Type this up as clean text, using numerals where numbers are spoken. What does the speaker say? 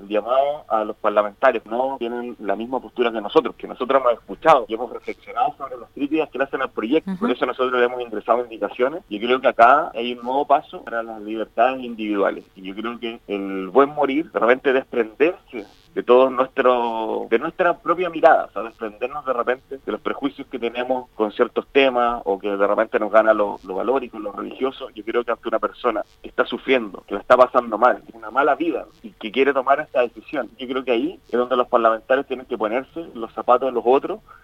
el llamado a los parlamentarios, no tienen la misma postura que nosotros hemos escuchado y hemos reflexionado sobre las críticas que le hacen al proyecto. Por eso nosotros le hemos ingresado indicaciones. Yo creo que acá hay un nuevo paso para las libertades individuales. Y yo creo que el buen morir, de repente desprenderse de de nuestra propia mirada, o sea, desprendernos de repente de los prejuicios que tenemos con ciertos temas o que de repente nos gana lo valórico, lo religioso. Yo creo que ante una persona que está sufriendo, que la está pasando mal, una mala vida y que quiere tomar esta decisión, yo creo que ahí es donde los parlamentarios tienen que ponerse los zapatos de los otros